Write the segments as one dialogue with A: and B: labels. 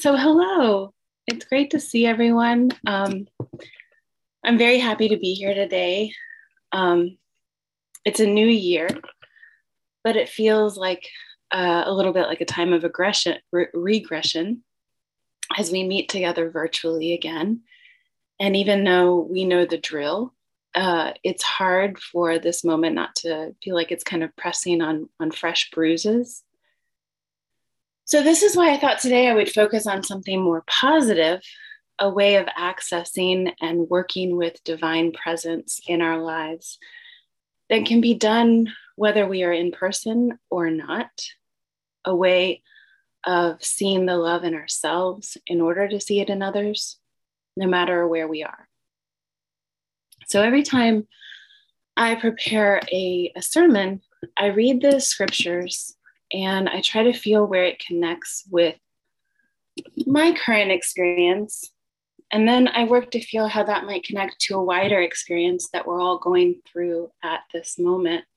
A: Hello. It's great to see everyone. I'm very happy to be here today. Um, it's a new year, but it feels like a little bit like a time of regression as we meet together virtually again. And even though we know the drill, it's hard for this moment not to feel like it's kind of pressing on fresh bruises. So this is why I thought today I would focus on something more positive, a way of accessing and working with divine presence in our lives that can be done whether we are in person or not, a way of seeing the love in ourselves in order to see it in others, no matter where we are. So every time I prepare a sermon, I read the scriptures and I try to feel where it connects with my current experience. And then I work to feel how that might connect to a wider experience that we're all going through at this moment.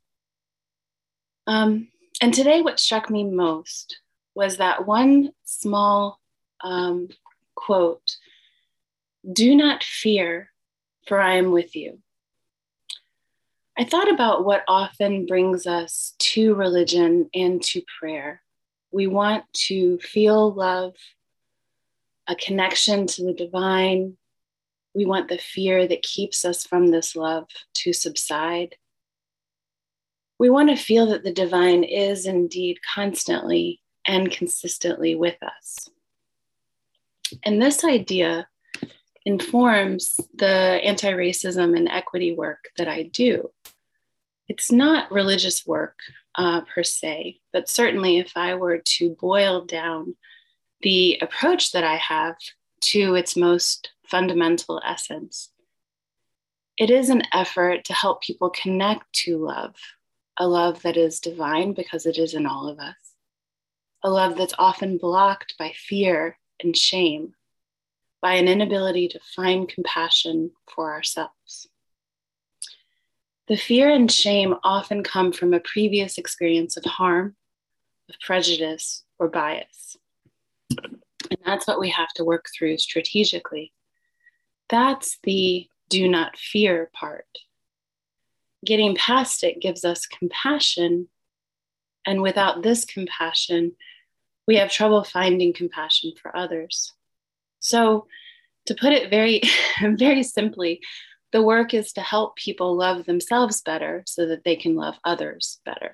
A: And today, what struck me most was that one small quote: "Do not fear, for I am with you." I thought about what often brings us to religion and to prayer. We want to feel love, a connection to the divine. We want the fear that keeps us from this love to subside. We want to feel that the divine is indeed constantly and consistently with us. And this idea informs the anti-racism and equity work that I do. It's not religious work per se, but certainly if I were to boil down the approach that I have to its most fundamental essence, it is an effort to help people connect to love, a love that is divine because it is in all of us, a love that's often blocked by fear and shame, by an inability to find compassion for ourselves. The fear and shame often come from a previous experience of harm, of prejudice, or bias. And that's what we have to work through strategically. That's the do not fear part. Getting past it gives us compassion. And without this compassion, we have trouble finding compassion for others. So, to put it very, very simply, the work is to help people love themselves better so that they can love others better.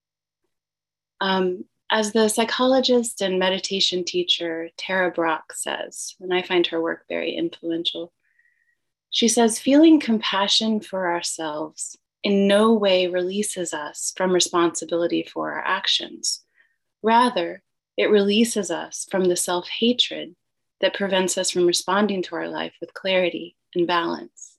A: As the psychologist and meditation teacher Tara Brach says, and I find her work very influential, she says, feeling compassion for ourselves in no way releases us from responsibility for our actions. Rather, it releases us from the self-hatred that prevents us from responding to our life with clarity and balance.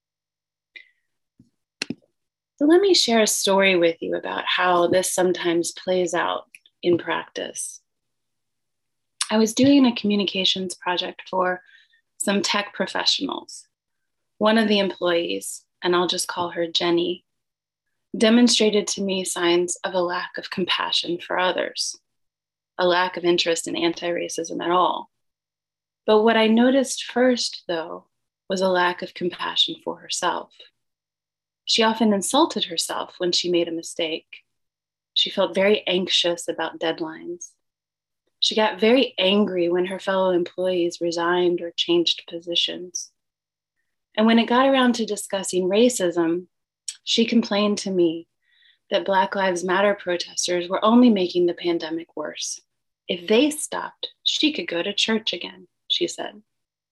A: So let me share a story with you about how this sometimes plays out in practice. I was doing a communications project for some tech professionals. One of the employees, and I'll just call her Jenny, demonstrated to me signs of a lack of compassion for others, a lack of interest in anti-racism at all. But what I noticed first, though, was a lack of compassion for herself. She often insulted herself when she made a mistake. She felt very anxious about deadlines. She got very angry when her fellow employees resigned or changed positions. And when it got around to discussing racism, she complained to me that Black Lives Matter protesters were only making the pandemic worse. If they stopped, she could go to church again, she said.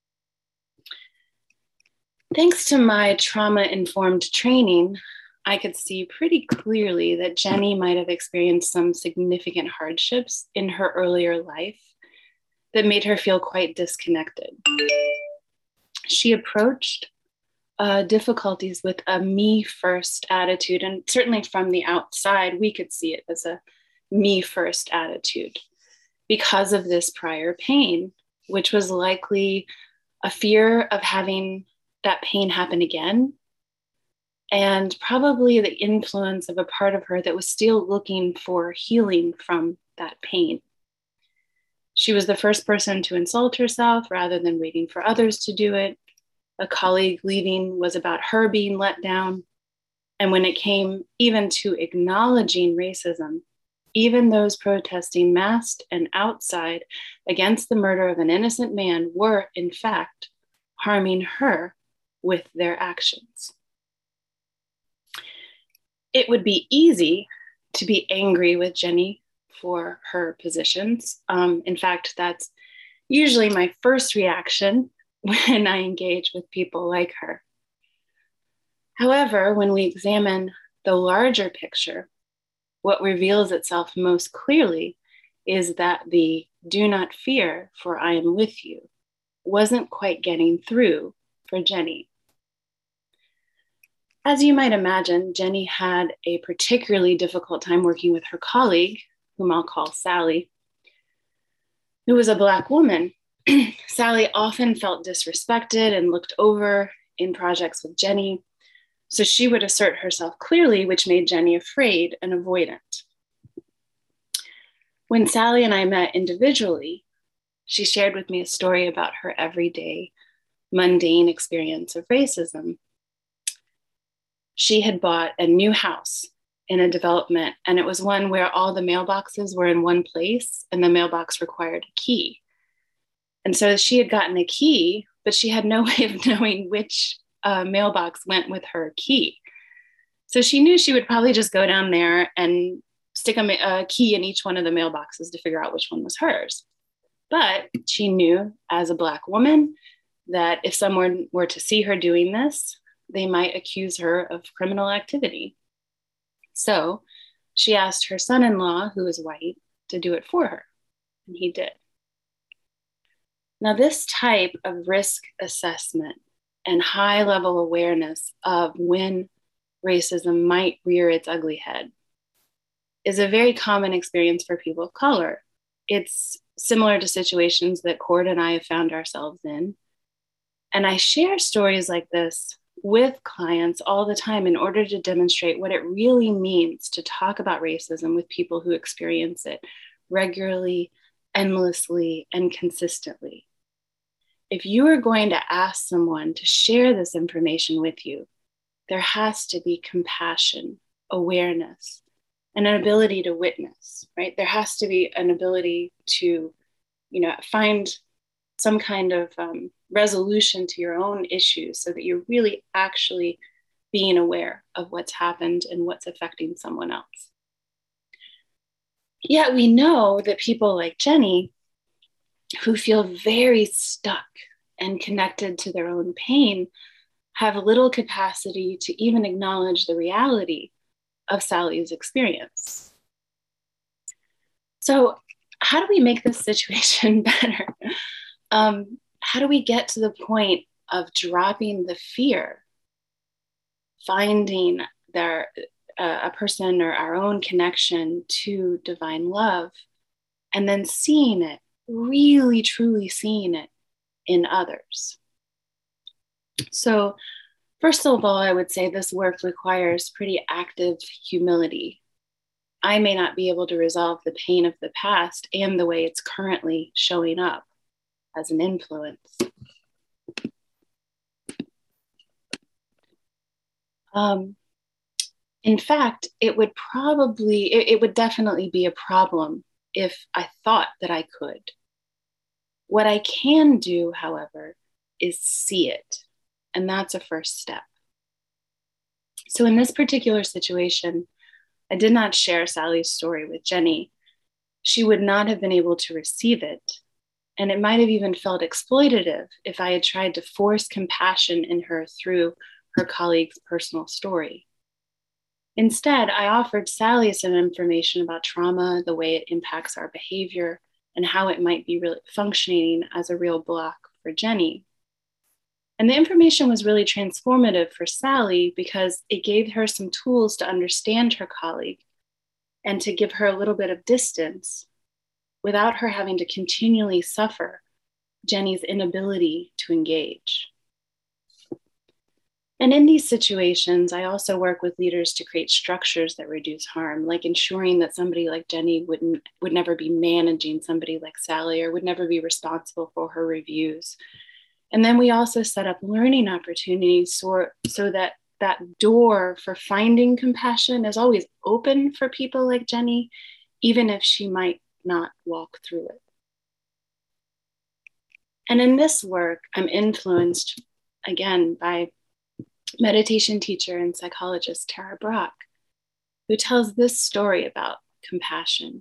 A: Thanks to my trauma-informed training, I could see pretty clearly that Jenny might have experienced some significant hardships in her earlier life that made her feel quite disconnected. She approached difficulties with a me-first attitude, and certainly from the outside, we could see it as a me-first attitude because of this prior pain, which was likely a fear of having that pain happen again, and probably the influence of a part of her that was still looking for healing from that pain. She was the first person to insult herself rather than waiting for others to do it. A colleague leaving was about her being let down. And when it came even to acknowledging racism, even those protesting masked and outside against the murder of an innocent man were, in fact, harming her with their actions. It would be easy to be angry with Jenny for her positions. In fact, that's usually my first reaction when I engage with people like her. However, when we examine the larger picture, what reveals itself most clearly is that the "do not fear, for I am with you" wasn't quite getting through for Jenny. As you might imagine, Jenny had a particularly difficult time working with her colleague, whom I'll call Sally, who was a Black woman. Sally often felt disrespected and looked over in projects with Jenny, so she would assert herself clearly, which made Jenny afraid and avoidant. When Sally and I met individually, she shared with me a story about her everyday, mundane experience of racism. She had bought a new house in a development, and it was one where all the mailboxes were in one place, and the mailbox required a key. And so she had gotten a key, but she had no way of knowing which mailbox went with her key. So she knew she would probably just go down there and stick a key in each one of the mailboxes to figure out which one was hers. But she knew as a Black woman that if someone were to see her doing this, they might accuse her of criminal activity. So she asked her son-in-law, who was white, to do it for her, and he did. Now, this type of risk assessment and high-level awareness of when racism might rear its ugly head is a very common experience for people of color. It's similar to situations that Cord and I have found ourselves in. And I share stories like this with clients all the time in order to demonstrate what it really means to talk about racism with people who experience it regularly, endlessly, and consistently. If you are going to ask someone to share this information with you, there has to be compassion, awareness, and an ability to witness, right? There has to be an ability to, find some kind of resolution to your own issues so that you're really actually being aware of what's happened and what's affecting someone else. Yet we know that people like Jenny, who feel very stuck and connected to their own pain, have little capacity to even acknowledge the reality of Sally's experience. So, how do we make this situation better? How do we get to the point of dropping the fear, finding a person or our own connection to divine love, and then seeing it, really truly seeing it in others? So, first of all, I would say this work requires pretty active humility. I may not be able to resolve the pain of the past and the way it's currently showing up as an influence. In fact, it would definitely be a problem if I thought that I could. What I can do, however, is see it. And that's a first step. So in this particular situation, I did not share Sally's story with Jenny. She would not have been able to receive it. And it might have even felt exploitative if I had tried to force compassion in her through her colleague's personal story. Instead, I offered Sally some information about trauma, the way it impacts our behavior, and how it might be really functioning as a real block for Jenny. And the information was really transformative for Sally because it gave her some tools to understand her colleague and to give her a little bit of distance without her having to continually suffer Jenny's inability to engage. And in these situations, I also work with leaders to create structures that reduce harm, like ensuring that somebody like Jenny would never be managing somebody like Sally, or would never be responsible for her reviews. And then we also set up learning opportunities so that that door for finding compassion is always open for people like Jenny, even if she might not walk through it. And in this work, I'm influenced again by meditation teacher and psychologist Tara Brach, who tells this story about compassion.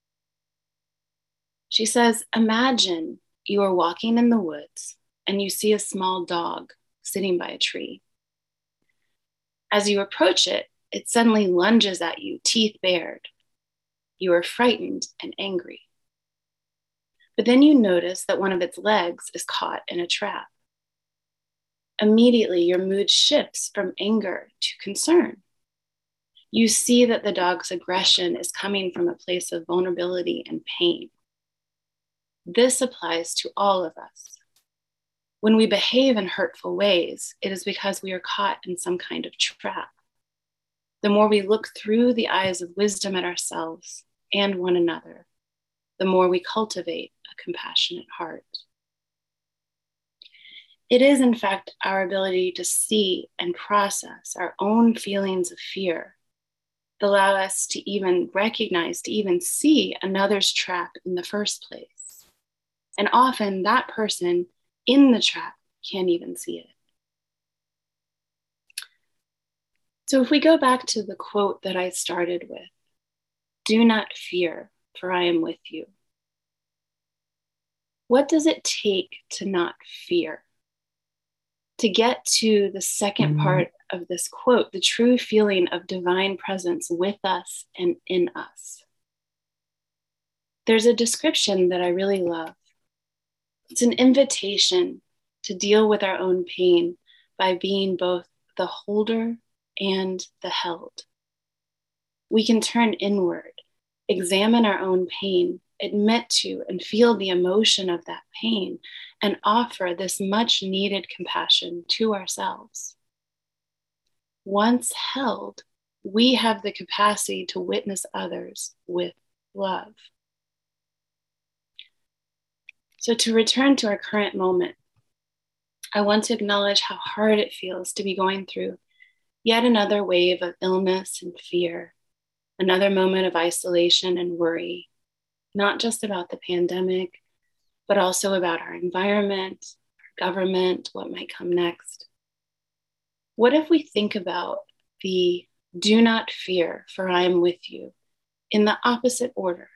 A: She says, imagine you are walking in the woods and you see a small dog sitting by a tree. As you approach it, it suddenly lunges at you, teeth bared. You are frightened and angry. But then you notice that one of its legs is caught in a trap. Immediately, your mood shifts from anger to concern. You see that the dog's aggression is coming from a place of vulnerability and pain. This applies to all of us. When we behave in hurtful ways, it is because we are caught in some kind of trap. The more we look through the eyes of wisdom at ourselves and one another, the more we cultivate a compassionate heart. It is, in fact, our ability to see and process our own feelings of fear that allow us to even recognize, to even see another's trap in the first place. And often that person in the trap can't even see it. So if we go back to the quote that I started with, do not fear, for I am with you. What does it take to not fear? To get to the second part of this quote, the true feeling of divine presence with us and in us. There's a description that I really love. It's an invitation to deal with our own pain by being both the holder and the held. We can turn inward, examine our own pain, admit to and feel the emotion of that pain, and offer this much needed compassion to ourselves. Once held, we have the capacity to witness others with love. So to return to our current moment, I want to acknowledge how hard it feels to be going through yet another wave of illness and fear, another moment of isolation and worry, not just about the pandemic, but also about our environment, our government, what might come next. What if we think about the do not fear, for I am with you, in the opposite order?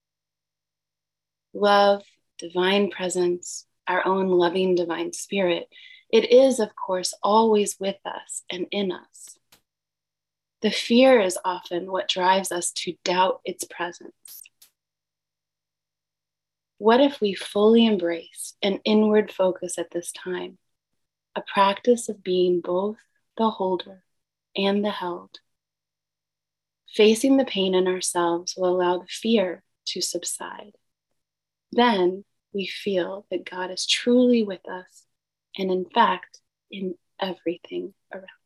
A: Love, divine presence, our own loving divine spirit, it is, of course, always with us and in us. The fear is often what drives us to doubt its presence. What if we fully embrace an inward focus at this time, a practice of being both the holder and the held? Facing the pain in ourselves will allow the fear to subside. Then we feel that God is truly with us and, in fact, in everything around us.